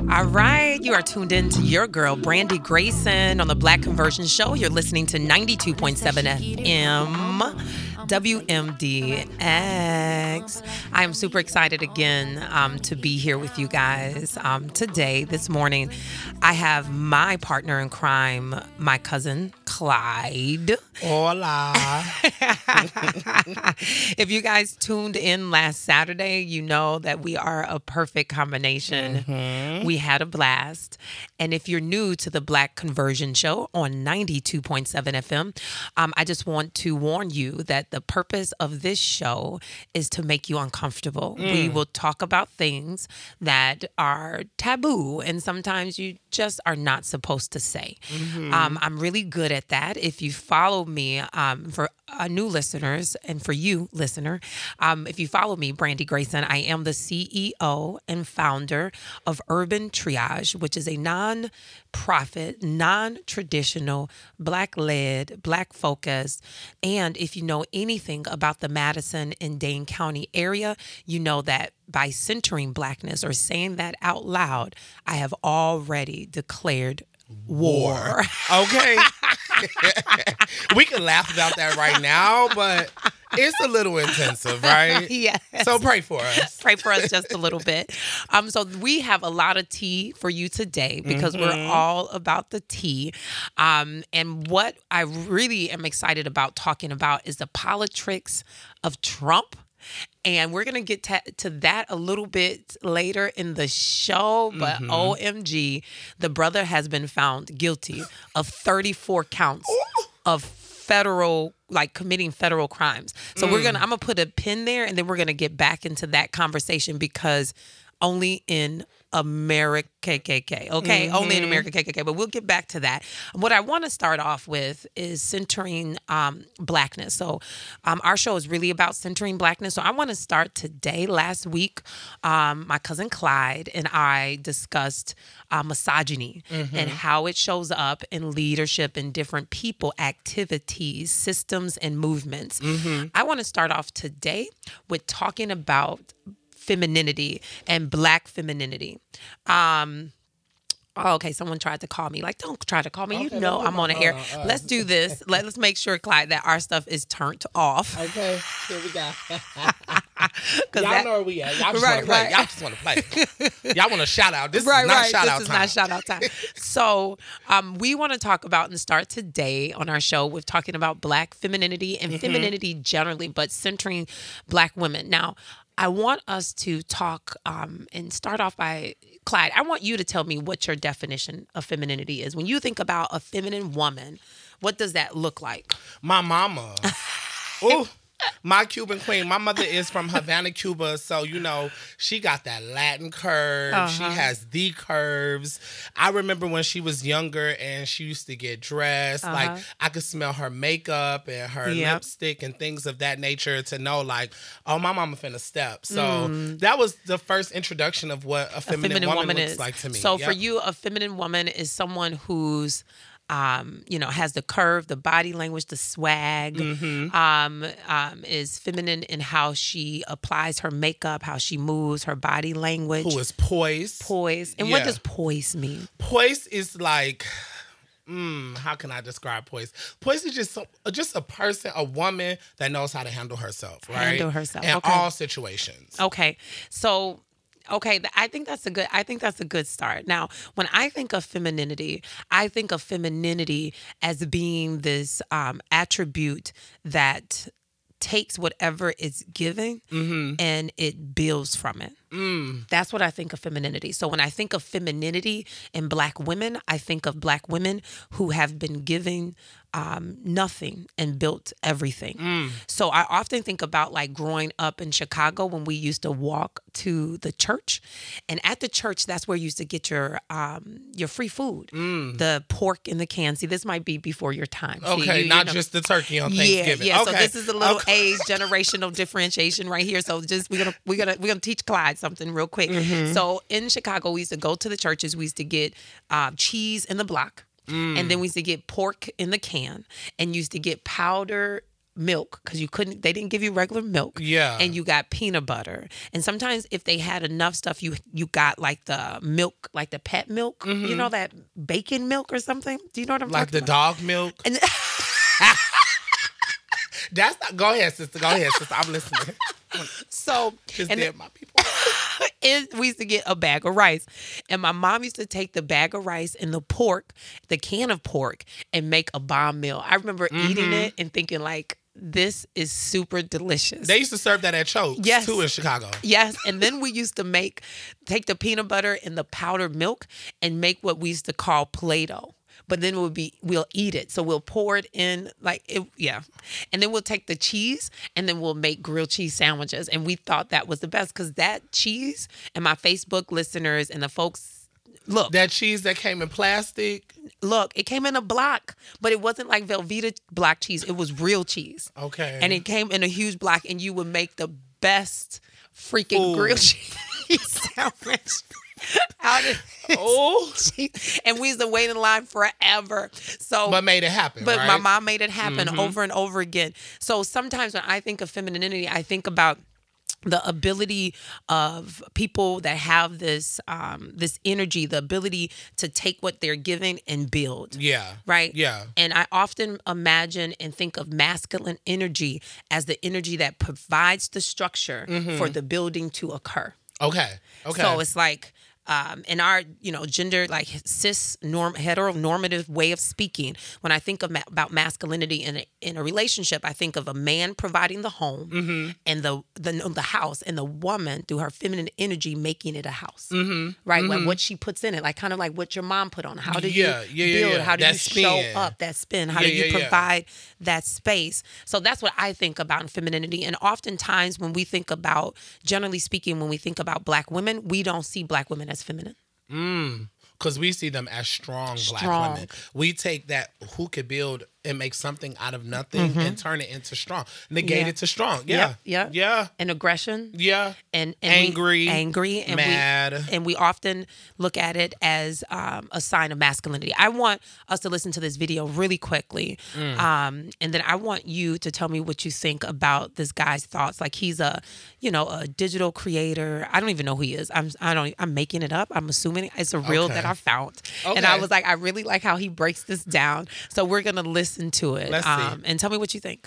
All right, you are tuned in to your girl, Brandy Grayson, on the Black Conversion Show. You're listening to 92.7 FM. WMDX. I am super excited again to be here with you guys today, this morning. I have my partner in crime, my cousin, Clyde. Hola. If you guys tuned in last Saturday, you know that we are a perfect combination. Mm-hmm. We had a blast. And if you're new to the Black Conversion Show on 92.7 FM, I just want to warn you that the purpose of this show is to make you uncomfortable. We will talk about things that are taboo and sometimes you just are not supposed to say. Mm-hmm. I'm really good at that. If you follow me, for new listeners and for you, listener, if you follow me, Brandy Grayson, I am the CEO and founder of Urban Triage, which is a non-profit, non-traditional, Black-led, Black-focused, and if you know anything about the Madison and Dane County area, you know that by centering Blackness or saying that out loud, I have already declared war. Okay. We can laugh about that right now, but it's a little intensive, right? Yes. So pray for us. Pray for us just a little bit. So we have a lot of tea for you today because we're all about the tea. And what I really am excited about talking about is the politics of Trump. And we're going to get to that a little bit later in the show. But OMG, the brother has been found guilty of 34 counts of federal, committing federal crimes. So I'm going to put a pin there and then we're going to get back into that conversation because only in America KKK, okay? Only in America KKK, but we'll get back to that. What I want to start off with is centering Blackness. So our show is really about centering Blackness. So I want to start today. Last week, my cousin Clyde and I discussed misogyny and how it shows up in leadership in different people, activities, systems, and movements. I want to start off today with talking about femininity and Black femininity. Okay, someone tried to call me. Don't try to call me. Okay, you know I'm on the air. Let's do this. Let's make sure, Clyde, that our stuff is turned off. Okay, here we go. Y'all know where we at. Y'all just want to play. Y'all just want to play. Y'all want to shout out. This is not shout out time. This is not shout out time. So we want to talk about and start today on our show with talking about Black femininity and femininity generally, but centering Black women. Now, I want us to talk and start off by, Clyde, I want you to tell me what your definition of femininity is. When you think about a feminine woman, what does that look like? My mama. Ooh. My Cuban queen. My mother is from Havana, Cuba. So, she got that Latin curve. She has the curves. I remember when she was younger and she used to get dressed. I could smell her makeup and her lipstick and things of that nature to know oh, my mama finna step. So that was the first introduction of what a feminine woman looks like to me. So for you, a feminine woman is someone who's has the curve, the body language, the swag, is feminine in how she applies her makeup, how she moves, her body language. Who is poised. And what does poise mean? Poise is how can I describe poise? Poise is just a person, a woman that knows how to handle herself, right? Handle herself. In all situations. Okay. So I think that's a good start. Now, when I think of femininity, I think of femininity as being this attribute that takes whatever is given and it builds from it. That's what I think of femininity. So when I think of femininity in Black women, I think of Black women who have been given nothing and built everything. So I often think about growing up in Chicago when we used to walk to the church, and at the church, that's where you used to get your free food, the pork in the can. See, this might be before your time. Okay, not just the turkey on Thanksgiving. Yeah. Okay. So this is a little age generational differentiation right here. So just we're gonna teach Clyde something real quick. So in Chicago, we used to go to the churches. We used to get cheese in the block. And then we used to get pork in the can and used to get powdered milk because they didn't give you regular milk. Yeah. And you got peanut butter. And sometimes if they had enough stuff, you got like the milk, like the pet milk, you know, that bacon milk or something. Do you know what I'm like talking about? Like the dog milk? And That's not, go ahead, sister. I'm listening. So, Just and dead my people. we used to get a bag of rice. And my mom used to take the bag of rice and the pork, the can of pork, and make a bomb meal. I remember eating it and thinking like, this is super delicious. They used to serve that at Chokes, too, in Chicago. Yes, and then we used to take the peanut butter and the powdered milk and make what we used to call Play-Doh. But then we'll eat it. So we'll pour it in and then we'll take the cheese and then we'll make grilled cheese sandwiches. And we thought that was the best because that cheese, and my Facebook listeners and the folks, look. That cheese that came in plastic. Look, it came in a block, but it wasn't like Velveeta block cheese. It was real cheese. Okay. And it came in a huge block, and you would make the best freaking grilled cheese sandwich out of cheese. And we used to wait in line forever. But made it happen, But right? my mom made it happen over and over again. So sometimes when I think of femininity, I think about the ability of people that have this this energy, the ability to take what they're given and build. Yeah. Right? Yeah. And I often imagine and think of masculine energy as the energy that provides the structure for the building to occur. Okay. So it's like in our, gender, like cis heteronormative way of speaking, when I think about masculinity in a relationship, I think of a man providing the home and the house, and the woman through her feminine energy making it a house, right? Like what she puts in it, like kind of like what your mom put on. How do you build? How do you show up that spin? How do you provide that space? So that's what I think about in femininity. And oftentimes when we think about, generally speaking, when we think about Black women, we don't see Black women as feminine. Because we see them as strong Black women. We take that who could build and make something out of nothing and turn it into strong. Negate it to strong. Yeah. Yeah. And aggression. Yeah. And angry. And mad. And we often look at it as a sign of masculinity. I want us to listen to this video really quickly. And then I want you to tell me what you think about this guy's thoughts. Like he's a digital creator. I don't even know who he is. I'm making it up. I'm assuming it's a reel that I found. Okay. And I was like, I really like how he breaks this down. So we're going to listen to it. Let's see. And tell me what you think.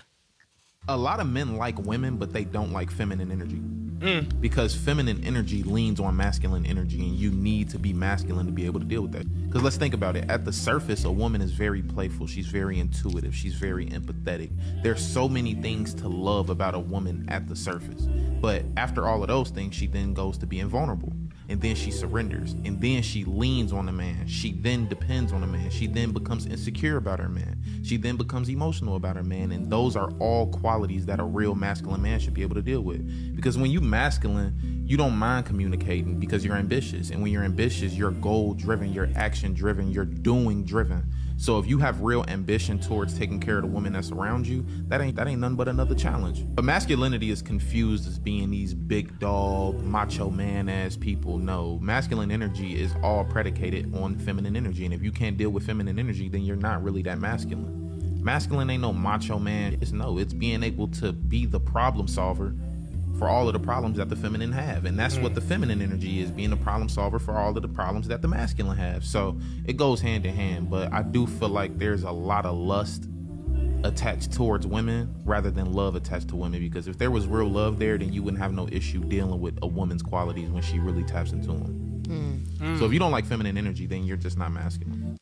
A lot of men like women, but they don't like feminine energy. Because feminine energy leans on masculine energy, and you need to be masculine to be able to deal with that. Because let's think about it. At the surface, a woman is very playful. She's very intuitive. She's very empathetic. There's so many things to love about a woman at the surface. But after all of those things, she then goes to being vulnerable. And then she surrenders. And then she leans on a man. She then depends on a man. She then becomes insecure about her man. She then becomes emotional about her man. And those are all qualities that a real masculine man should be able to deal with. Because when you masculine, you don't mind communicating because you're ambitious. And when you're ambitious, you're goal-driven, you're action-driven, you're doing-driven. So if you have real ambition towards taking care of the women that's around you, that ain't nothing but another challenge. But masculinity is confused as being these big dog, macho man-ass people. No, masculine energy is all predicated on feminine energy. And if you can't deal with feminine energy, then you're not really that masculine. Masculine ain't no macho man. It's being able to be the problem solver for all of the problems that the feminine have. And that's what the feminine energy is, being a problem solver for all of the problems that the masculine have. So it goes hand in hand, but I do feel like there's a lot of lust attached towards women rather than love attached to women, because if there was real love there, then you wouldn't have no issue dealing with a woman's qualities when she really taps into them. So if you don't like feminine energy, then you're just not masculine.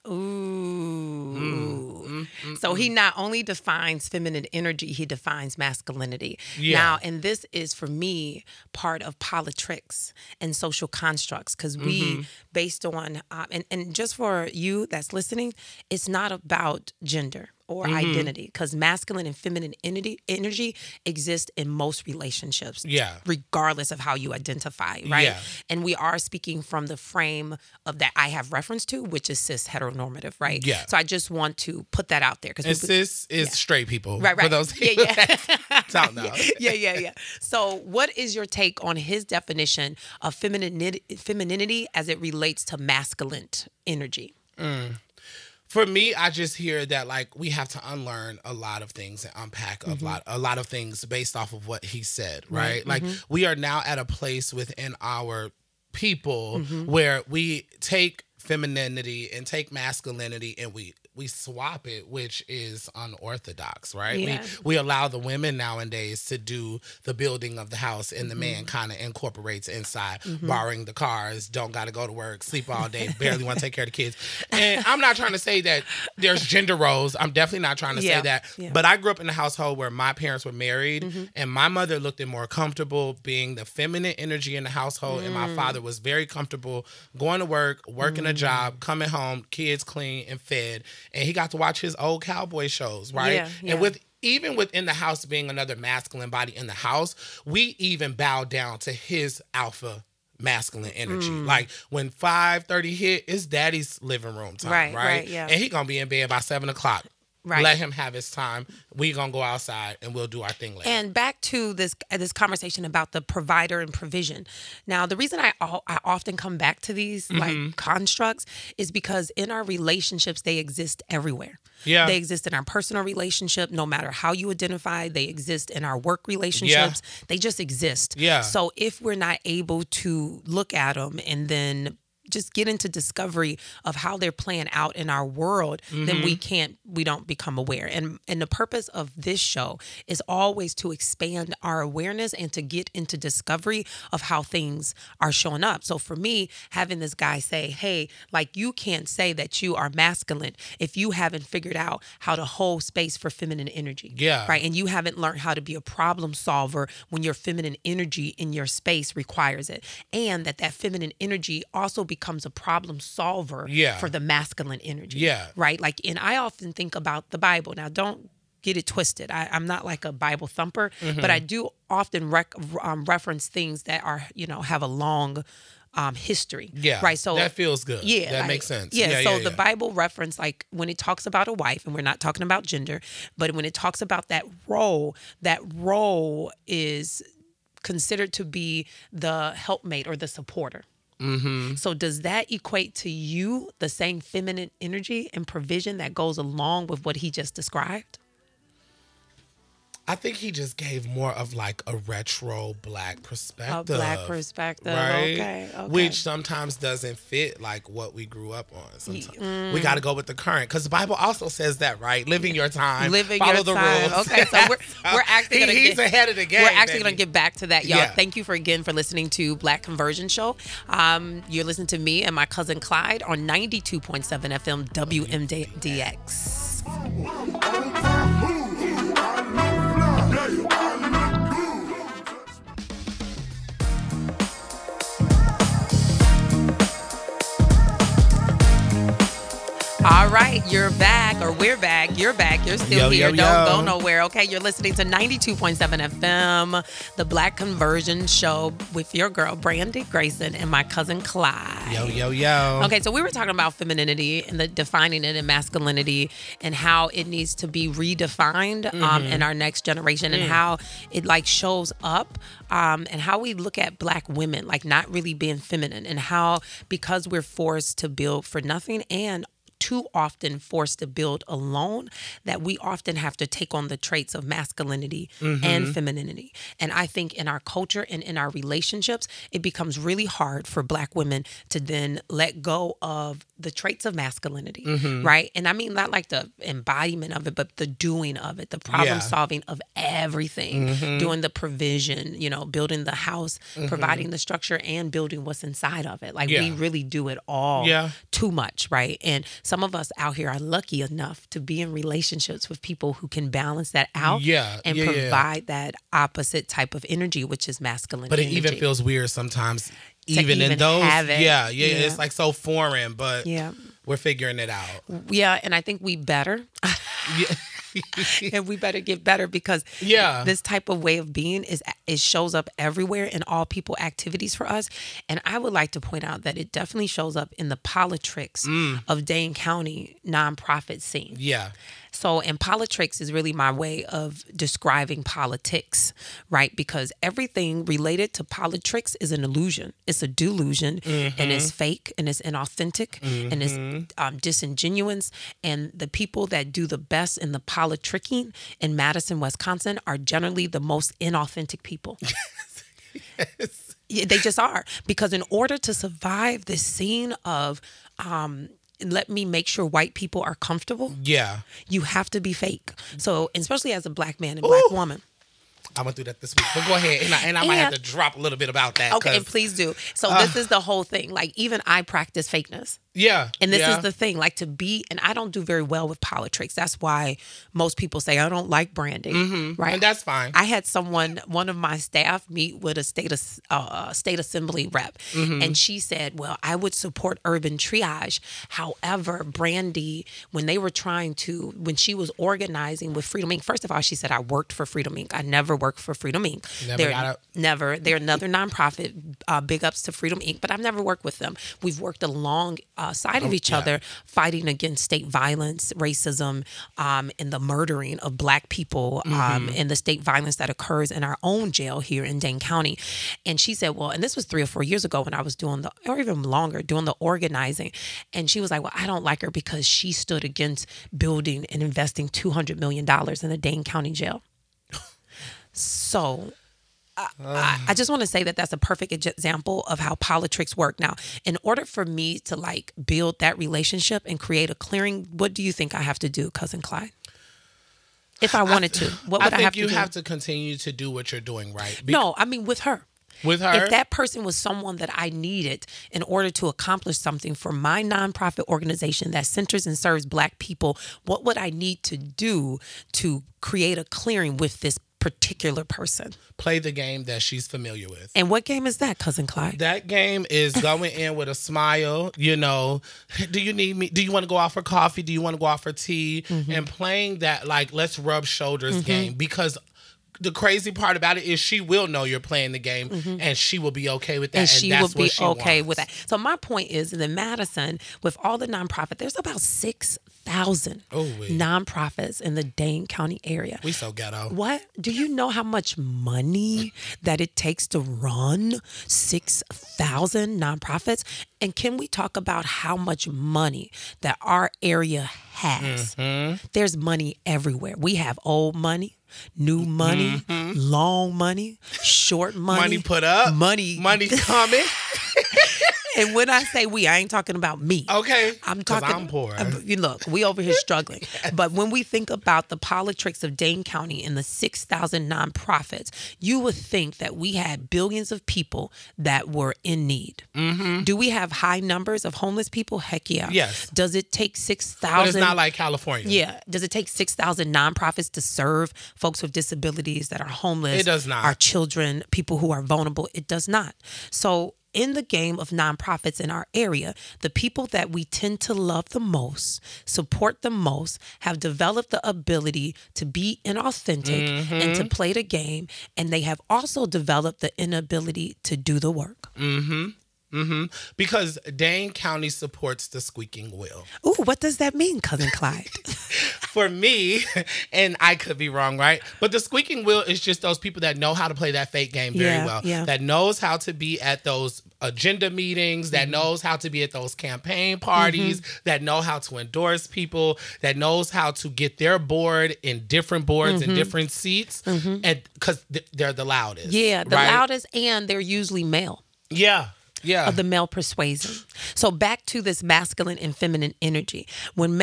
So he not only defines feminine energy, he defines masculinity. Yeah. Now, and this is for me part of politics and social constructs, because we, based on, and just for you that's listening, it's not about gender or identity, because masculine and feminine energy exist in most relationships, regardless of how you identify, right? Yeah. And we are speaking from the frame of that I have reference to, which is cis heteronormative, right? Yeah. So I just want to put that out there, because cis is straight people, right? For those people that don't know. Yeah. So, what is your take on his definition of femininity as it relates to masculine energy? For me, I just hear that like we have to unlearn a lot of things and unpack a lot of things based off of what he said, right? Like we are now at a place within our people where we take femininity and take masculinity and we swap it, which is unorthodox, right? Yeah. We allow the women nowadays to do the building of the house and the man kind of incorporates inside, borrowing the cars, don't got to go to work, sleep all day, barely want to take care of the kids. And I'm not trying to say that there's gender roles. I'm definitely not trying to say that. Yeah. But I grew up in a household where my parents were married and my mother looked at more comfortable being the feminine energy in the household and my father was very comfortable going to work, working a job, coming home, kids clean and fed. And he got to watch his old cowboy shows, right? Yeah. And even within the house being another masculine body in the house, we even bow down to his alpha masculine energy. Like when 5:30 hit, it's daddy's living room time, right? Yeah. And he gonna be in bed by 7:00. Right. Let him have his time. We're going to go outside and we'll do our thing later. And back to this conversation about the provider and provision. Now, the reason I often come back to these like constructs is because in our relationships, they exist everywhere. Yeah. They exist in our personal relationship, no matter how you identify. They exist in our work relationships. Yeah. They just exist. Yeah. So if we're not able to look at them and then just get into discovery of how they're playing out in our world, then we don't become aware. And the purpose of this show is always to expand our awareness and to get into discovery of how things are showing up. So for me, having this guy say, hey, like you can't say that you are masculine if you haven't figured out how to hold space for feminine energy. Yeah. Right. And you haven't learned how to be a problem solver when your feminine energy in your space requires it. And that feminine energy also becomes a problem solver for the masculine energy. Yeah. Right? Like, and I often think about the Bible. Now, don't get it twisted. I'm not like a Bible thumper, but I do often reference things that are, have a long history. Yeah. Right. So that feels good. Yeah. That makes sense. Yeah. So the Bible reference, like when it talks about a wife, and we're not talking about gender, but when it talks about that role is considered to be the helpmate or the supporter. So does that equate to you the same feminine energy and provision that goes along with what he just described? I think he just gave more of like a retro black perspective. A black perspective, right? Okay. Which sometimes doesn't fit like what we grew up on. Sometimes we got to go with the current, because the Bible also says that, right? Living your time, follow the rules. Okay, so we're actually gonna he's ahead of the game. We're actually gonna get back to that, y'all. Yeah. Thank you again for listening to Black Conversion Show. You're listening to me and my cousin Clyde on 92.7 FM WMDX. All right, you're back, or we're back. You're back. You're still here. Don't go nowhere, okay? You're listening to 92.7 FM, the Black Conversion Show with your girl, Brandy Grayson, and my cousin, Clyde. Yo. Okay, so we were talking about femininity and the defining it and masculinity and how it needs to be redefined in our next generation and how it like shows up and how we look at Black women, like not really being feminine, and how because we're forced to build for nothing and too often forced to build alone, that we often have to take on the traits of masculinity and femininity. And I think in our culture and in our relationships, it becomes really hard for Black women to then let go of the traits of masculinity, right? And I mean, not like the embodiment of it, but the doing of it, the problem solving of everything, doing the provision, building the house, providing the structure, and building what's inside of it. Like we really do it all too much, right? And some of us out here are lucky enough to be in relationships with people who can balance that out and provide that opposite type of energy, which is masculine But it energy. even feels weird sometimes, even in those. It's like so foreign, but we're figuring it out. Yeah, and I think we better. And we better get better, because this type of way of being it shows up everywhere in all people activities for us. And I would like to point out that it definitely shows up in the politics of Dane County nonprofit scene. Yeah. So, and politricks is really my way of describing politics, right? Because everything related to politricks is an illusion. It's a delusion, and it's fake, and it's inauthentic, and it's disingenuous. And the people that do the best in the politricking in Madison, Wisconsin, are generally the most inauthentic people. Yes. Yeah, they just are. Because in order to survive this scene of let me make sure white people are comfortable. Yeah. You have to be fake. So, especially as a black man and black woman. I went through that this week, but go ahead. And I might have to drop a little bit about that. Okay, and please do. So this is the whole thing. Like, even I practice fakeness. Yeah. And this is the thing, like, to be, and I don't do very well with politricks. That's why most people say I don't like branding, right? And that's fine. I had one of my staff meet with a state assembly rep, and she said, well, I would support urban triage. However, Brandy, when she was organizing with Freedom Inc., first of all, she said, I worked for Freedom Inc. I never worked for Freedom Inc. Never. They're another nonprofit, big ups to Freedom Inc., but I've never worked with them. We've worked along side of each other, fighting against state violence, racism, and the murdering of black people, and the state violence that occurs in our own jail here in Dane County. And she said, well, and this was 3 or 4 years ago when I was doing or even longer, doing the organizing. And she was like, well, I don't like her because she stood against building and investing $200 million in the Dane County jail. So I just want to say that that's a perfect example of how politricks work. Now, in order for me to like build that relationship and create a clearing, what do you think I have to do, Cousin Clyde? If I wanted to, what would I have to do? I think you have to continue to do what you're doing, right? No, I mean with her. With her? If that person was someone that I needed in order to accomplish something for my nonprofit organization that centers and serves black people, what would I need to do to create a clearing with this particular person? Play the game that she's familiar with. And what game is that, Cousin Clyde? That game is going in with a smile, do you need me? Do you want to go out for coffee? Do you want to go out for tea? And playing that, like, let's rub shoulders game, because the crazy part about it is she will know you're playing the game, and she will be okay with that. And she will be okay wants. with that. So my point is, in Madison, with all the nonprofits, there's about 6,000 nonprofits in the Dane County area. We so ghetto. What? Do you know how much money that it takes to run 6,000 nonprofits? And can we talk about how much money that our area has? There's money everywhere. We have old money, new money, long money, short money. Money put up. Money coming. And when I say we, I ain't talking about me. Okay. I'm talking. I'm poor. Look, we over here struggling. But when we think about the politricks of Dane County and the 6,000 nonprofits, you would think that we had billions of people that were in need. Do we have high numbers of homeless people? Heck yeah. Yes. Does it take 6,000? But it's not like California. Yeah. Does it take 6,000 nonprofits to serve folks with disabilities that are homeless? It does not. Our children, people who are vulnerable? It does not. So in the game of nonprofits in our area, the people that we tend to love the most, support the most, have developed the ability to be inauthentic and to play the game, and they have also developed the inability to do the work. Because Dane County supports the squeaking wheel. Ooh, what does that mean, Cousin Clyde? For me, and I could be wrong, right? But the squeaking wheel is just those people that know how to play that fake game very well. Yeah. That knows how to be at those agenda meetings, that knows how to be at those campaign parties, that know how to endorse people, that knows how to get their board in different boards and different seats, and because they're the loudest. Yeah, the loudest, and they're usually male. Yeah. Of the male persuasion. So back to this masculine and feminine energy. When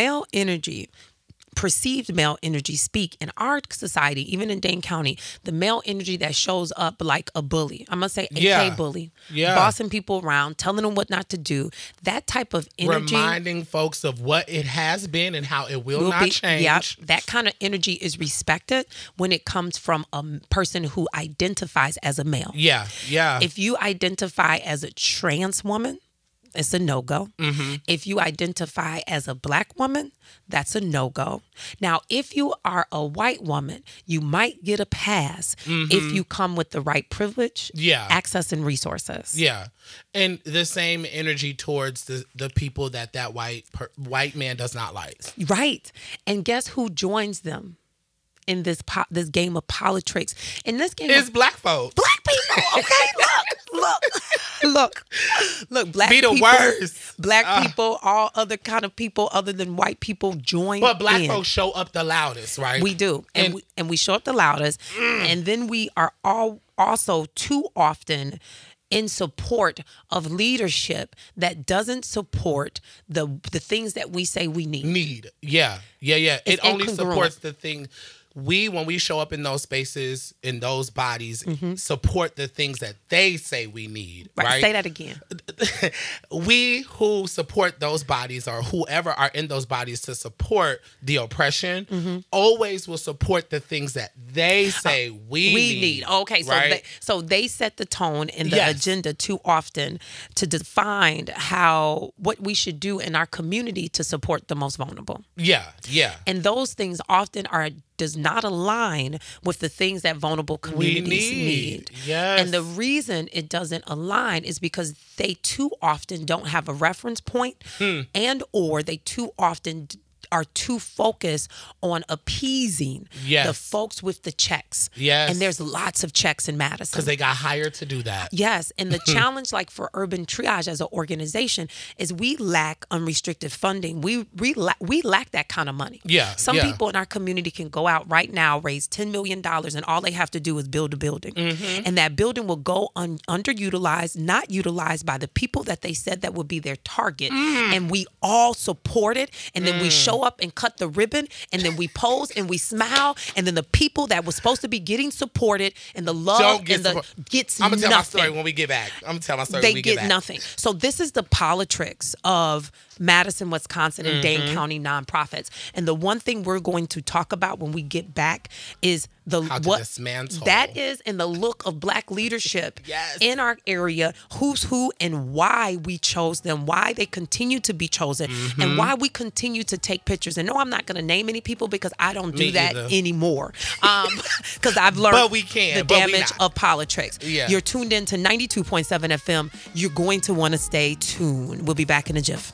perceived male energy speak in our society, even in Dane County, the male energy that shows up like a bully. I'm going to say AK bully. Bossing people around, telling them what not to do. That type of energy. Reminding folks of what it has been and how it will not change. Yep. That kind of energy is respected when it comes from a person who identifies as a male. Yeah. If you identify as a trans woman, it's a no-go. If you identify as a Black woman, that's a no-go. Now, if you are a white woman, you might get a pass if you come with the right privilege, access, and resources. Yeah. And the same energy towards the people that white man does not like. Right. And guess who joins them in this game of politics? In this game, it's Black folks. Black people. Okay, look. Black be the people, worst. Black people, all other kind of people other than white people join. But Black folks show up the loudest, right? We do, and we show up the loudest, and then we are all also too often in support of leadership that doesn't support the things that we say we need. Yeah. It's it only incongruent. supports the thing. When we show up in those spaces, in those bodies, support the things that they say we need. Right? Say that again. We who support those bodies, or whoever are in those bodies to support the oppression, always will support the things that they say we need. Okay, so right? so they set the tone and the agenda too often to define what we should do in our community to support the most vulnerable. Yeah. And those things often does not align with the things that vulnerable communities need. Yes. And the reason it doesn't align is because they too often don't have a reference point, and or they too often are too focused on appeasing the folks with the checks. Yes. And there's lots of checks in Madison. Because they got hired to do that. Yes. And the challenge, like for Urban Triage as an organization, is we lack unrestricted funding. We lack that kind of money. Yeah. Some people in our community can go out right now, raise $10 million, and all they have to do is build a building. And that building will go underutilized, not utilized by the people that they said that would be their target. And we all support it. And then we show up and cut the ribbon, and then we pose and we smile, and then the people that were supposed to be getting supported and the love gets I'm gonna nothing. tell my story when we get back. They get nothing. So this is the politics of Madison, Wisconsin, and Dane County nonprofits. And the one thing we're going to talk about when we get back is dismantle. That is in the look of Black leadership in our area, who's who and why we chose them, why they continue to be chosen, and why we continue to take pictures. And no, I'm not going to name any people because I don't do that anymore. Because I've learned the damage of politics. Yeah. You're tuned in to 92.7 FM. You're going to want to stay tuned. We'll be back in a jiff.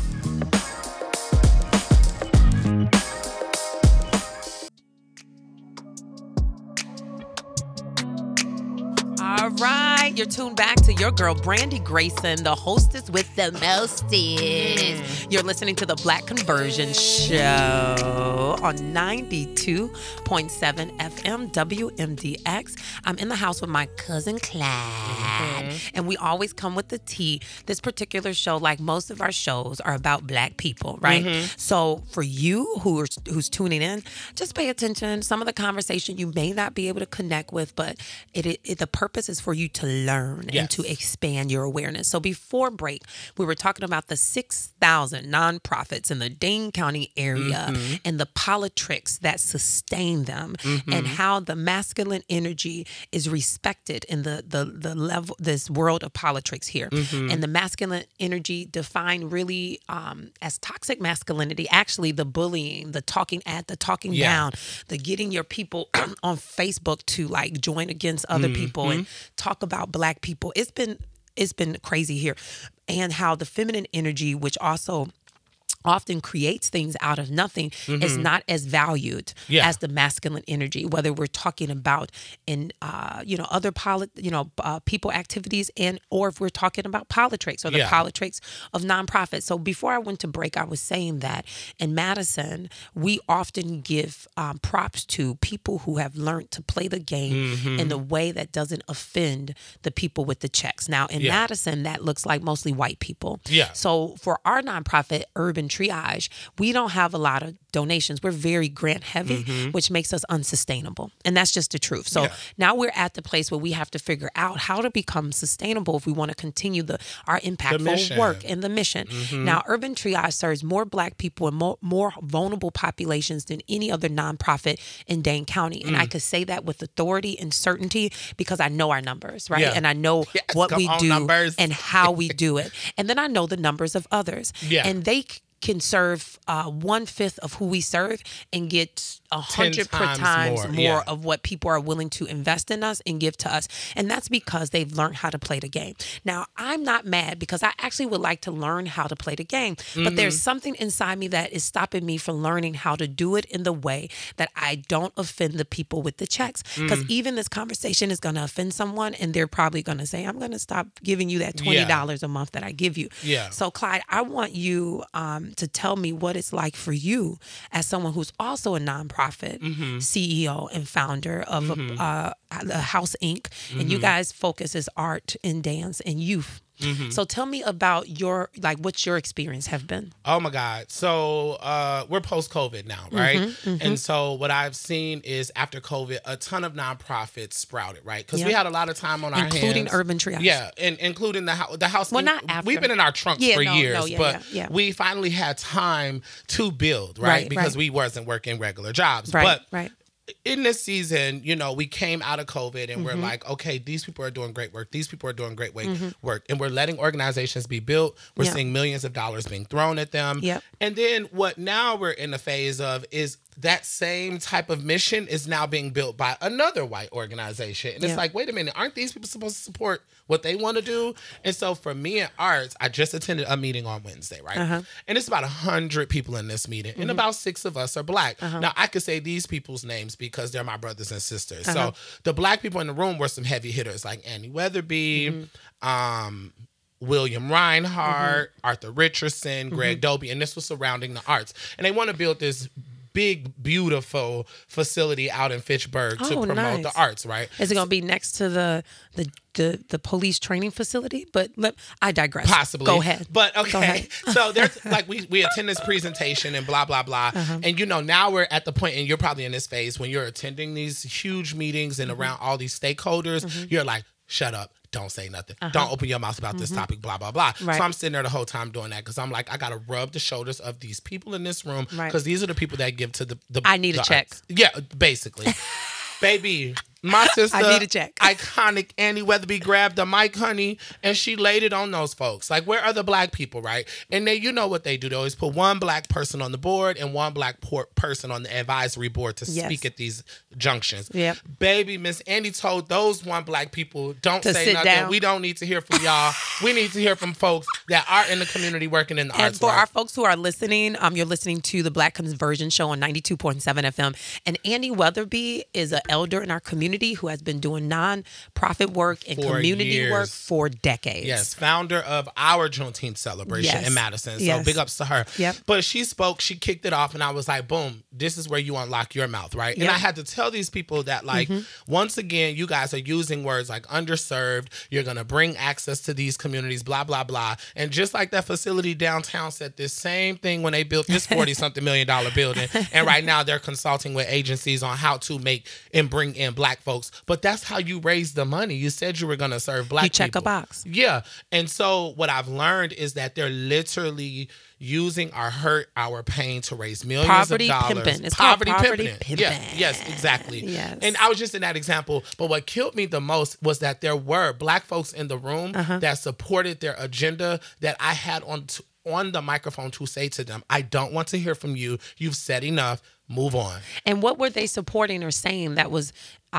All right, you're tuned back to your girl, Brandy Grayson, the hostess with the mostest. You're listening to the Black Conversion Show on 92.7 FM WMDX. I'm in the house with my cousin Clyde, and we always come with the tea. This particular show, like most of our shows, are about Black people, right? So for you who's tuning in, just pay attention. Some of the conversation you may not be able to connect with, but the purpose is for you to learn and to expand your awareness. So before break, we were talking about the 6,000 nonprofits in the Dane County area and the politics that sustain them, and how the masculine energy is respected in the level, this world of politics here. And the masculine energy defined really as toxic masculinity, actually the bullying, the talking down, the getting your people on Facebook to like join against other people and talk about Black people. It's been crazy here. And how the feminine energy, which also often creates things out of nothing, is not as valued as the masculine energy, whether we're talking about in other people activities, and or if we're talking about politics or the politics of nonprofits. So before I went to break, I was saying that in Madison, we often give props to people who have learned to play the game in the way that doesn't offend the people with the checks. Now in Madison, that looks like mostly white people. So for our nonprofit, Urban Triage, we don't have a lot of donations. We're very grant heavy, which makes us unsustainable. And that's just the truth. So now we're at the place where we have to figure out how to become sustainable if we want to continue our impactful work and the mission. Now, Urban Triage serves more Black people and more vulnerable populations than any other nonprofit in Dane County. And I could say that with authority and certainty because I know our numbers, right? And I know what we do and how we do it. And then I know the numbers of others. And they can serve 1/5 of who we serve and get 100 times more of what people are willing to invest in us and give to us. And that's because they've learned how to play the game. Now, I'm not mad because I actually would like to learn how to play the game. But there's something inside me that is stopping me from learning how to do it in the way that I don't offend the people with the checks. Because even this conversation is going to offend someone and they're probably going to say, I'm going to stop giving you that $20 a month that I give you. So, Clyde, I want you to tell me what it's like for you as someone who's also a nonprofit CEO and founder of the House Inc. And you guys focus as art and dance and youth. So tell me about what your experience have been. Oh my God. So we're post-COVID now, right? And so what I've seen is after COVID, a ton of nonprofits sprouted, right? Because we had a lot of time on our hands. Including Urban Triage. Yeah, and including the house. Well, not after. We've been in our trunks for years, but we finally had time to build, right? Because we wasn't working regular jobs. But in this season, we came out of COVID and we're like, okay, these people are doing great work. These people are doing great work. And we're letting organizations be built. We're seeing millions of dollars being thrown at them. And then what now we're in the phase of is that same type of mission is now being built by another white organization. And it's like, wait a minute, aren't these people supposed to support what they want to do? And so for me in arts, I just attended a meeting on Wednesday, right? And it's about 100 people in this meeting, and about 6 of us are Black. Now, I could say these people's names because they're my brothers and sisters. So the Black people in the room were some heavy hitters like Annie Weatherby, William Reinhardt, Arthur Richardson, Greg Dobie, and this was surrounding the arts. And they want to build this big, beautiful facility out in Fitchburg to promote the arts, right? Is it going to be next to the police training facility? But I digress. Possibly. Go ahead. But okay. Go ahead. So there's we attend this presentation and blah, blah, blah. And now we're at the point, and you're probably in this phase when you're attending these huge meetings and around all these stakeholders, you're like, shut up. Don't say nothing. Don't open your mouth about this topic, blah, blah, blah. So I'm sitting there the whole time doing that because I'm like, I got to rub the shoulders of these people in this room because these are the people that give to the I need a check. Yeah, basically. Baby, my sister, I need a check. Iconic Annie Weatherby grabbed the mic, honey, and she laid it on those folks. Like, where are the Black people, right? And they, you know what they do. They always put one Black person on the board and one Black person on the advisory board to speak at these junctions. Baby, Miss Annie told those one Black people, don't say nothing. Down. We don't need to hear from y'all. We need to hear from folks that are in the community working in the arts. And for our folks who are listening, you're listening to the Black Conversion Show on 92.7 FM. And Annie Weatherby is an elder in our community who has been doing non-profit work and community work for decades. Yes, founder of our Juneteenth celebration in Madison. So big ups to her. But she spoke, she kicked it off, and I was like, boom, this is where you unlock your mouth, right? And I had to tell these people that, like, once again, you guys are using words like underserved, you're going to bring access to these communities, blah, blah, blah. And just like that facility downtown said this same thing when they built this $40-something million building. And right now they're consulting with agencies on how to make and bring in Black folks. But that's how you raise the money. You said you were going to serve Black people. You check a box. Yeah. And so what I've learned is that they're literally using our hurt, our pain to raise millions of dollars. Pimping. It's poverty pimping. Yes, exactly. Yes. And I was just in that example. But what killed me the most was that there were Black folks in the room that supported their agenda that I had on the microphone to say to them, I don't want to hear from you. You've said enough. Move on. And what were they supporting or saying that was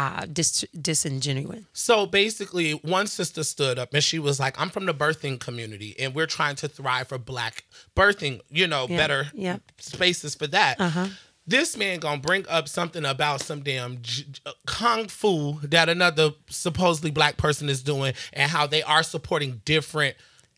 disingenuous? So basically, one sister stood up and she was like, I'm from the birthing community and we're trying to thrive for Black birthing, better spaces for that. This man gonna bring up something about some damn kung fu that another supposedly Black person is doing and how they are supporting different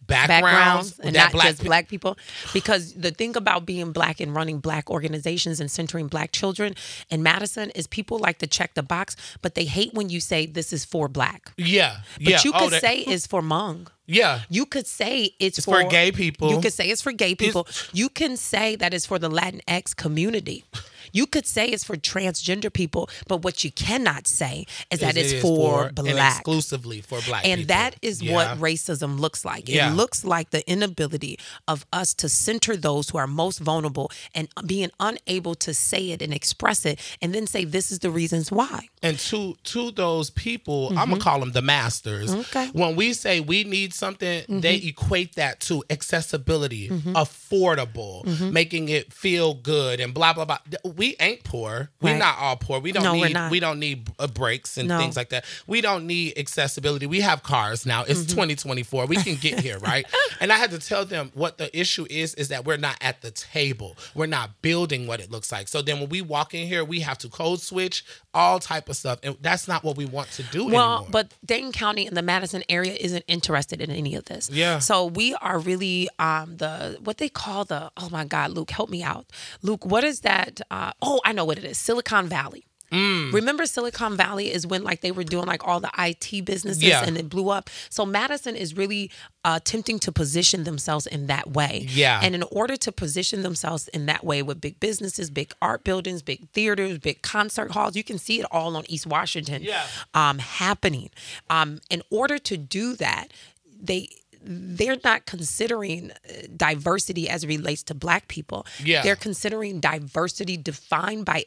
backgrounds and not just black people. Because the thing about being black and running black organizations and centering black children in Madison is people like to check the box, but they hate when you say this is for black. Yeah. But you could say it's for Hmong. Yeah. You could say it's for gay people. You could say it's for gay people. You can say that it's for the Latinx community. You could say it's for transgender people, but what you cannot say is that it's for black. And exclusively for black people. And that is what racism looks like. It looks like the inability of us to center those who are most vulnerable and being unable to say it and express it and then say this is the reasons why. And to those people, I'm going to call them the masters. Okay. When we say we need something, they equate that to accessibility, affordable, making it feel good and blah, blah, blah. We ain't poor. We're not all poor. We don't need brakes and things like that. We don't need accessibility. We have cars now. It's 2024. We can get here, right? And I had to tell them what the issue is that we're not at the table. We're not building what it looks like. So then when we walk in here, we have to code switch, all type of stuff. And that's not what we want to do anymore. But Dane County and the Madison area isn't interested in any of this. Yeah. So we are really what they call oh my God, Luke, help me out. Luke, what is that? I know what it is. Silicon Valley. Remember Silicon Valley is when like they were doing like all the IT businesses and it blew up. So Madison is really attempting to position themselves in that way. Yeah. And in order to position themselves in that way with big businesses, big art buildings, big theaters, big concert halls, you can see it all on East Washington happening. In order to do that, they're not considering diversity as it relates to black people. Yeah. They're considering diversity defined by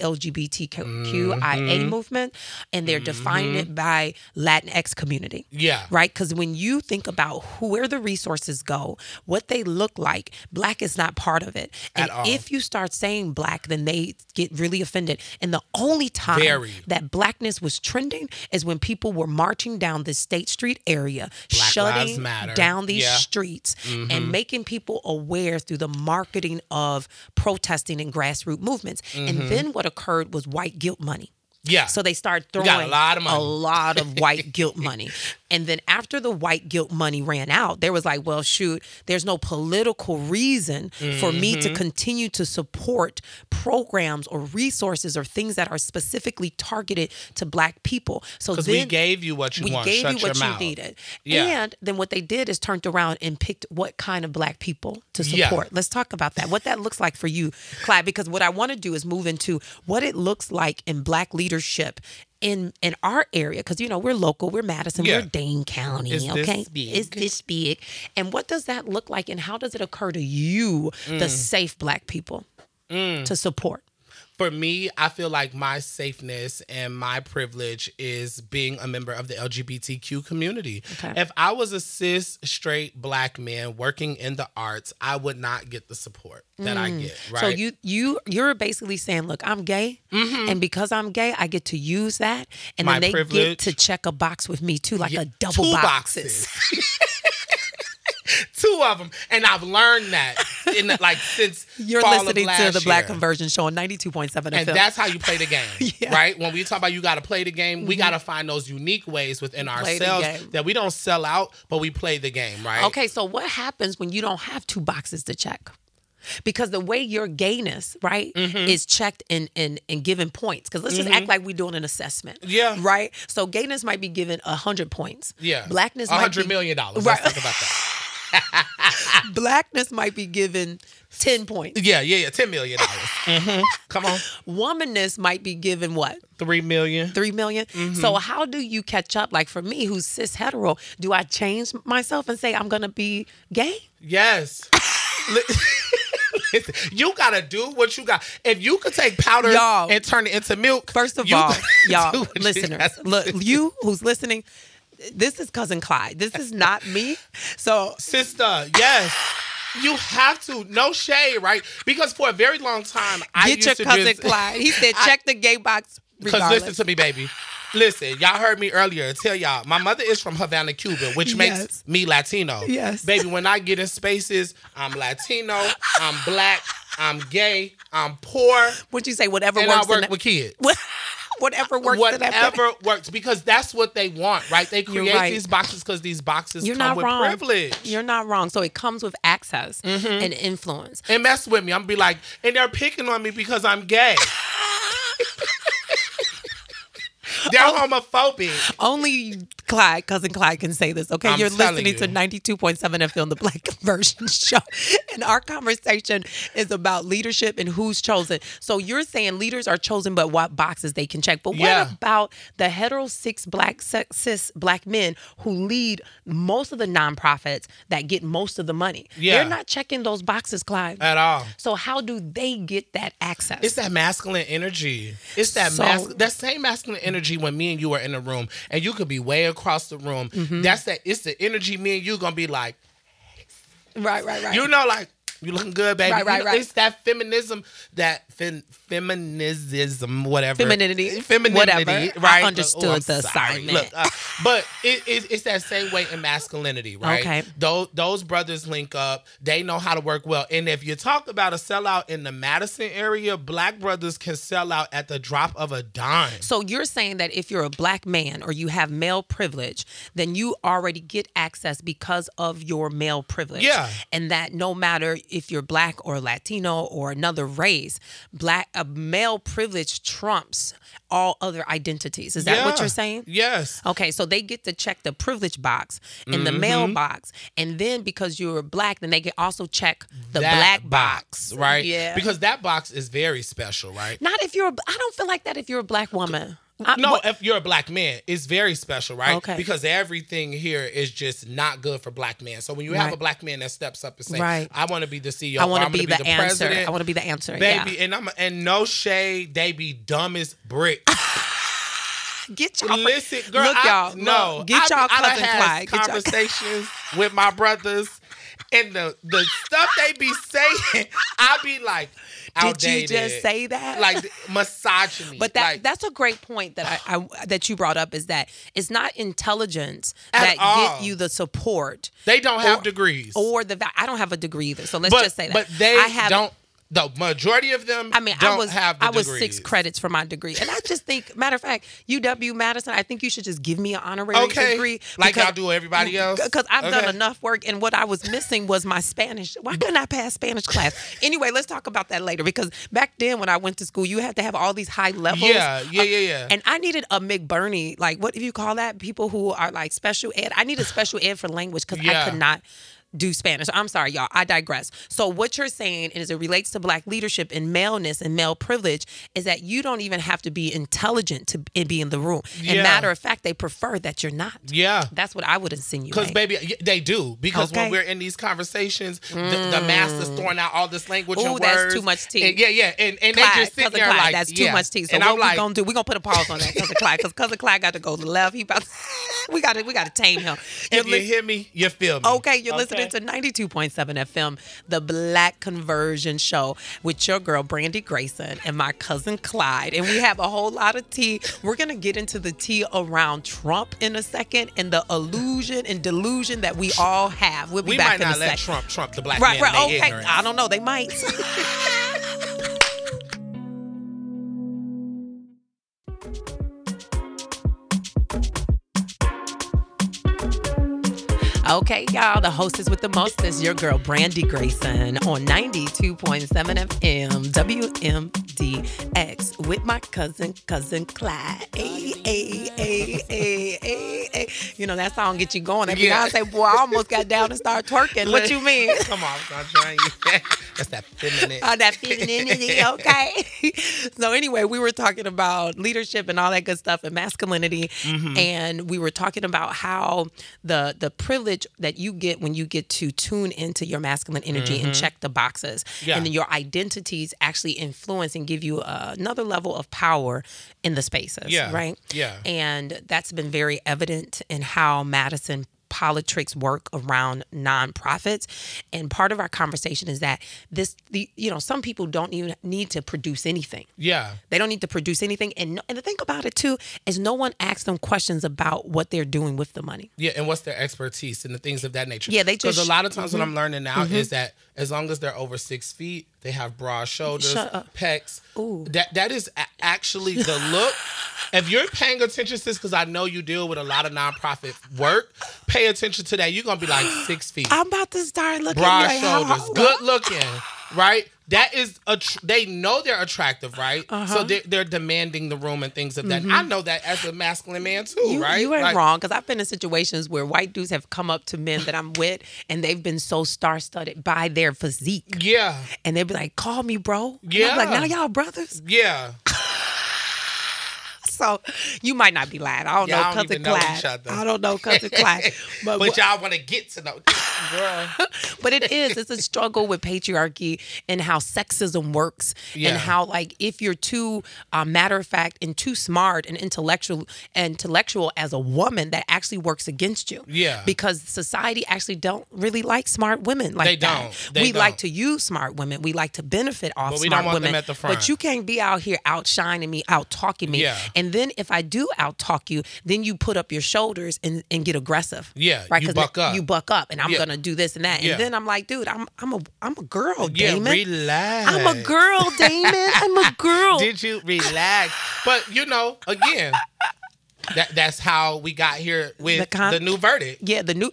LGBTQIA movement, and they're defining it by Latinx community. Yeah. Right? Because when you think about where the resources go, what they look like, black is not part of it. And if you start saying black, then they get really offended. And the only time that blackness was trending is when people were marching down the State Street area, shutting down these streets and making people aware through the marketing of protesting and grassroots movements. And then what occurred was white guilt money. Yeah. So they start throwing a lot of white guilt money. And then after the white guilt money ran out, there was like, well, shoot, there's no political reason for me to continue to support programs or resources or things that are specifically targeted to black people. So because we gave you what you want. We gave Shut you what your you mouth. needed. Yeah. And then what they did is turned around and picked what kind of black people to support. Let's talk about that. What that looks like for you, Clyde, because what I want to do is move into what it looks like in black leadership in our area, because we're local, we're Madison, we're Dane County, It's this big. And what does that look like, and how does it occur to you, the safe black people, to support? For me, I feel like my safeness and my privilege is being a member of the LGBTQ community. Okay. If I was a cis, straight, black man working in the arts, I would not get the support that I get, right? So you're basically saying, look, I'm gay, and because I'm gay, I get to use that, and my then they privilege. get to check a box with me too, like a double boxes. 2 of them, and I've learned that since you're fall listening of to last the Black year. Conversion Show on 92.7 FM. And that's how you play the game, right? When we talk about you got to play the game, we got to find those unique ways within ourselves that we don't sell out, but we play the game, right? Okay, so what happens when you don't have 2 boxes to check? Because the way your gayness, right, is checked and given points. Because let's just act like we're doing an assessment. Yeah. Right? So gayness might be given 100 points. Yeah. Blackness might be... $100 million. Right. Let's talk about that. Blackness might be given 10 points. Yeah, $10 million. Come on. Womanness might be given what? $3 million. $3 million. So how do you catch up? Like for me, who's cis hetero, do I change myself and say I'm gonna be gay? Yes. Listen, you gotta do what you got. If you could take powder and turn it into milk. First of all, y'all, listeners, look, you who's listening, this is Cousin Clyde. This is not me. So, sister, yes. You have to. No shade, right? Because for a very long time, I used to get your cousin Clyde. He said, check the gay box regardless. Because listen to me, baby. Listen, y'all heard me earlier tell y'all, my mother is from Havana, Cuba, which makes me Latino. Yes. Baby, when I get in spaces, I'm Latino, I'm black, I'm gay, I'm poor. What'd you say? Whatever and works. I work with kids. Whatever works. Whatever works, because that's what they want, right? They create right. these boxes because these boxes You're come not with wrong. privilege. You're not wrong. So it comes with access and influence. And mess with me. I'm be like, and they're picking on me because I'm gay. They're homophobic. Only Cousin Clyde can say this, okay? You're listening to 92.7 FM, the Black Conversion Show. And our conversation is about leadership and who's chosen. So you're saying leaders are chosen, but what boxes they can check. But what about the hetero cis black men who lead most of the nonprofits that get most of the money? Yeah. They're not checking those boxes, Clyde. At all. So how do they get that access? It's that masculine energy. It's that that same masculine energy when me and you are in a room and you could be way across the room. It's the energy me and you gonna be like, right. You know, like, you looking good, baby. Right. It's that feminism, feminism, whatever. Femininity. Whatever. Right? I understood the assignment. Look, but it's that same way in masculinity, right? Okay. Those brothers link up. They know how to work well. And if you talk about a sellout in the Madison area, black brothers can sell out at the drop of a dime. So you're saying that if you're a black man or you have male privilege, then you already get access because of your male privilege. Yeah. And that no matter if you're black or Latino or another race, male privilege trumps all other identities. Is that what you're saying? Yes. Okay, so they get to check the privilege box in the male box. And then because you're black, then they can also check the black box. Right? Yeah. Because that box is very special, right? Not if you're, I don't feel like that if you're a black woman. If you're a black man, it's very special, right? Okay. Because everything here is just not good for black men. So when you have a black man that steps up and says, I want to be the CEO, I want to be the answer. President. I want to be the answer. Baby, and no shade, they be dumb as bricks. Get y'all. Listen, girl, look, y'all. No. Get y'all Cousin Clyde. Conversations with my brothers, and the stuff they be saying, I be like, outdated. Did you just say that? Like misogyny. But that's a great point that that you brought up, is that it's not intelligence that get you the support. They don't have degrees. Or I don't have a degree either. So let's just say that. But they don't. The majority of them have the degrees. I was 6 credits for my degree. And I just think, matter of fact, UW-Madison, I think you should just give me an honorary degree. Like y'all do everybody else? Because I've done enough work, and what I was missing was my Spanish. Why couldn't I pass Spanish class? Anyway, let's talk about that later, because back then when I went to school, you had to have all these high levels. Yeah. And I needed a McBurney, like, what do you call that? People who are like special ed. I needed special ed for language because I could not do Spanish. I'm sorry, y'all. I digress. So what you're saying, as it relates to black leadership and maleness and male privilege, is that you don't even have to be intelligent to be in the room. And matter of fact, they prefer that you're not. Yeah. That's what I would insinuate. Because, baby, they do. Because when we're in these conversations, the master's throwing out all this language and words. That's too much tea. And, and they just sit there like, that's too much tea. So what we going to do, we're going to put a pause on that, Cousin Clyde, because Cousin Clyde got to go to the left. We got to tame him. If you hear me, you feel me. Okay, you're listening to 92.7 FM, the Black Conversion Show, with your girl Brandy Grayson and my cousin Clyde. And we have a whole lot of tea. We're going to get into the tea around Trump in a second, and the illusion and delusion that we all have. We'll be back in a second. We might not let Trump the black man in their ignorance. I don't know. They might. Okay, y'all, the hostess with the most is your girl, Brandy Grayson, on 92.7 FM, WMDX, with my cousin Clyde. Ay. You know, that song get you going. That Beyonce, boy, I almost got down and started twerking. What you mean? Come on, I'm trying you. That's that feminine. That femininity, okay? So anyway, we were talking about leadership and all that good stuff and masculinity. And we were talking about how the privilege that you get when you get to tune into your masculine energy and check the boxes. And then your identities actually influence and give you another level of power in the spaces, right? Yeah. And that's been very evident in how Madison politics work around nonprofits. And part of our conversation is that some people don't even need to produce anything. Yeah. They don't need to produce anything. And the thing about it too is no one asks them questions about what they're doing with the money. Yeah, and what's their expertise and the things of that nature. Yeah, they just... Because a lot of times what I'm learning now is that as long as they're over 6 feet, They have broad shoulders, pecs. Ooh. That is actually the look. If you're paying attention to this, because I know you deal with a lot of nonprofit work, pay attention to that. You're going to be like 6 feet. I'm about to start looking. Broad like, shoulders, good looking, right? That is, they know they're attractive, right? So they're demanding the room and things of that. I know that as a masculine man too, right? You ain't wrong, because I've been in situations where white dudes have come up to men that I'm with, and they've been so star-studded by their physique. Yeah. And they'd be like, call me, bro. And Yeah. I'm like, now y'all brothers? Yeah. So you might not be lying. I don't know, Y'all don't cousin even know Clyde. each other. I don't know, cousin Clyde. But y'all want to get to know. Girl. But it's a struggle with patriarchy and how sexism works, and how, like, if you're too matter of fact and too smart and intellectual as a woman, that actually works against you. Yeah. Because society actually don't really like smart women like that. They we don't. like to use smart women. We like to benefit off But we smart don't want women. them at the front. But you can't be out here outshining me, out talking me. Yeah. And then if I do out talk you, then you put up your shoulders and get aggressive. Yeah, Right. you 'Cause buck up. You buck up, and I'm gonna do this and that. Yeah. And then I'm like, dude, I'm a girl, Yeah, Damon. relax. I'm a girl, Damon. I'm a girl. Did you relax? But again, that's how we got here with the new verdict. Yeah, the new.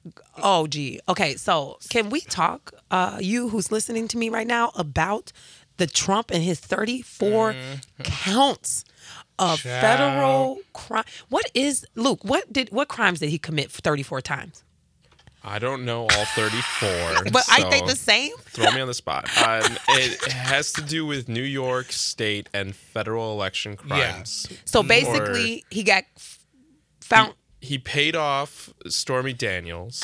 Oh, gee. Okay, so can we talk, you who's listening to me right now, about the Trump and his 34 counts of federal crime? Luke? What crimes did he commit 34 times? I don't know all 34. But I think so the same. Throw me on the spot. It has to do with New York State and federal election crimes. So basically, he got found. He paid off Stormy Daniels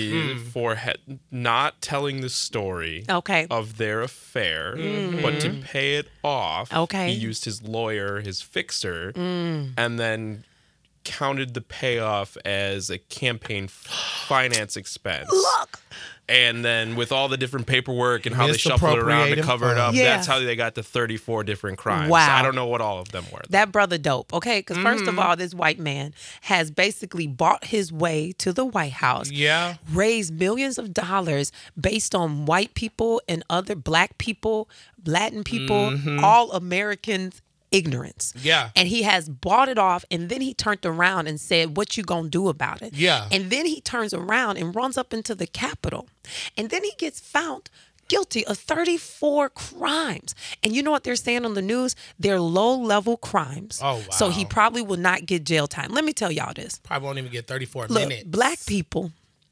for not telling the story of their affair, but to pay it off, he used his lawyer, his fixer, and then counted the payoff as a campaign finance expense. Look. And then with all the different paperwork and how they shuffled it around to cover it up, that's how they got to 34 different crimes. Wow. I don't know what all of them were. That brother dope, okay? Because first of all, this white man has basically bought his way to the White House. Yeah. Raised millions of dollars based on white people and other black people, Latin people, all Americans' ignorance. Yeah. And he has bought it off, and then he turned around and said, what you gonna do about it? Yeah. And then he turns around and runs up into the Capitol. And then he gets found guilty of 34 crimes. And you know what they're saying on the news? They're low-level crimes. Oh, wow. So he probably will not get jail time. Let me tell y'all this. Probably won't even get 34 Look, minutes. black people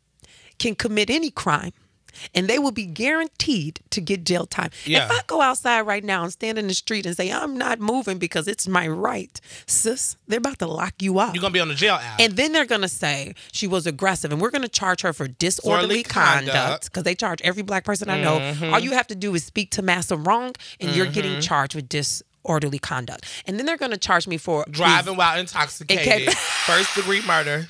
can commit any crime, and they will be guaranteed to get jail time. Yeah. If I go outside right now and stand in the street and say, I'm not moving because it's my right, sis, they're about to lock you up. You're going to be on the jail app. And then they're going to say she was aggressive, and we're going to charge her for disorderly conduct, because they charge every black person I know. All you have to do is speak to Massa wrong, and you're getting charged with disorderly conduct. And then they're going to charge me for driving while intoxicated, first-degree murder.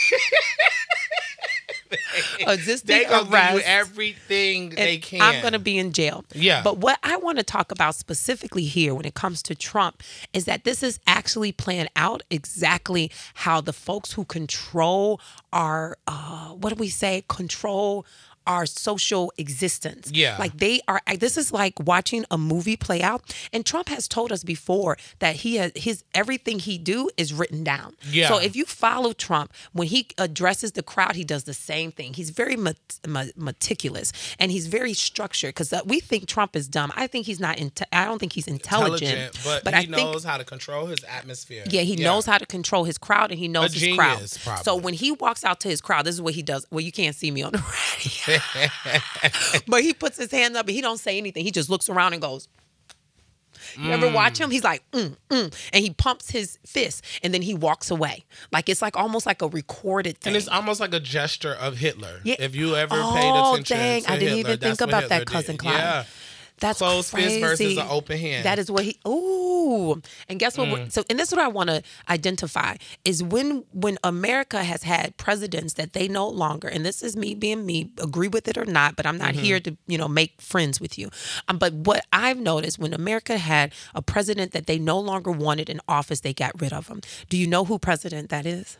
They gonna give you everything they can. I'm going to be in jail. Yeah. But what I want to talk about specifically here when it comes to Trump is that this is actually playing out exactly how the folks who control our, control our social existence. Yeah. Like this is like watching a movie play out. And Trump has told us before that everything he do is written down. Yeah. So if you follow Trump, when he addresses the crowd, he does the same thing. He's very meticulous, and he's very structured, because we think Trump is dumb. I think he's not. I don't think he's intelligent. But he knows how to control his atmosphere. Yeah, he knows how to control his crowd, and he knows his crowd. Probably. So when he walks out to his crowd, this is what he does. Well, you can't see me on the radio. But he puts his hand up and he don't say anything. He just looks around and goes. You ever watch him? He's like, and he pumps his fist, and then he walks away. Like it's like almost like a recorded thing. And it's almost like a gesture of Hitler. Yeah. If you ever paid attention dang. to I didn't Hitler, even think about that, cousin Clyde. Yeah. That's closed crazy. fist versus an open hand. That is what he. Ooh, and guess what? And this is what I want to identify is when America has had presidents that they no longer. And this is me being me. Agree with it or not, but I'm not here to make friends with you. But what I've noticed when America had a president that they no longer wanted in office, they got rid of him. Do you know who president that is?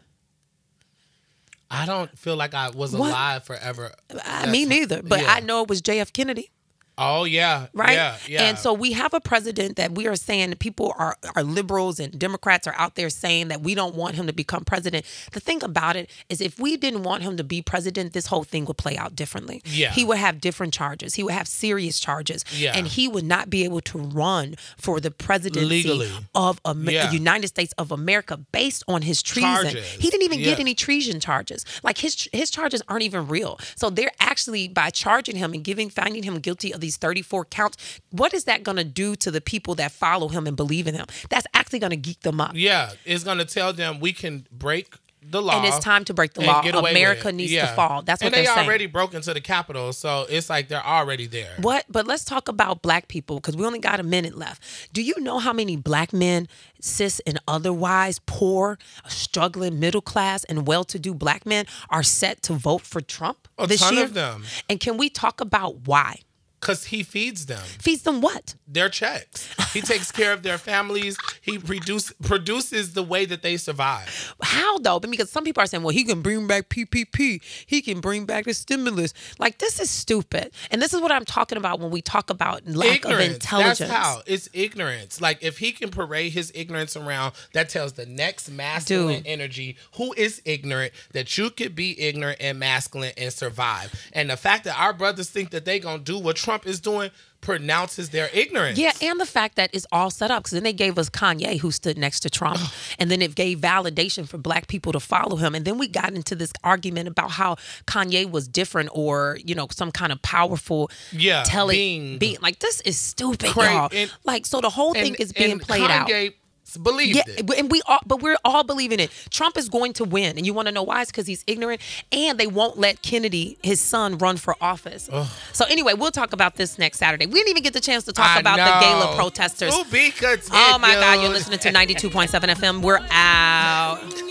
I don't feel like I was alive forever. Me neither. But yeah. I know it was J.F. Kennedy. Oh, yeah. Right? Yeah. And so we have a president that we are saying people are liberals and Democrats are out there saying that we don't want him to become president. The thing about it is if we didn't want him to be president, this whole thing would play out differently. Yeah. He would have different charges. He would have serious charges. Yeah. And he would not be able to run for the presidency legally of the United States of America based on his treason. He didn't even get any treason charges. Like his charges aren't even real. So they're actually, by charging him and finding him guilty of these 34 counts, what is that going to do to the people that follow him and believe in him? That's actually going to geek them up. Yeah, it's going to tell them we can break the law. And it's time to break the law. America needs to fall. That's what they're saying. And they already broke into the Capitol, so it's like they're already there. But let's talk about black people, because we only got a minute left. Do you know how many black men, cis and otherwise, poor, struggling, middle class, and well-to-do black men are set to vote for Trump this year? A ton of them. And can we talk about why? Because he feeds them. Feeds them what? Their checks. He takes care of their families. He produces the way that they survive. How, though? Because some people are saying, well, he can bring back PPP. He can bring back the stimulus. Like, this is stupid. And this is what I'm talking about when we talk about lack of intelligence. That's how. It's ignorance. Like, if he can parade his ignorance around, that tells the next masculine energy who is ignorant that you could be ignorant and masculine and survive. And the fact that our brothers think that they gonna do what Trump is doing pronounces their ignorance. Yeah, and the fact that it's all set up, because then they gave us Kanye, who stood next to Trump, and then it gave validation for black people to follow him. And then we got into this argument about how Kanye was different, or some kind of powerful being. Like, this is stupid, y'all. Like, so the whole thing is being played out. Believed it. And we're all believing it. Trump is going to win. And you want to know why? It's because he's ignorant. And they won't let Kennedy, his son, run for office. Ugh. So anyway, we'll talk about this next Saturday. We didn't even get the chance to talk about the gala protesters. Oh my God, you're listening to 92.7 FM. We're out.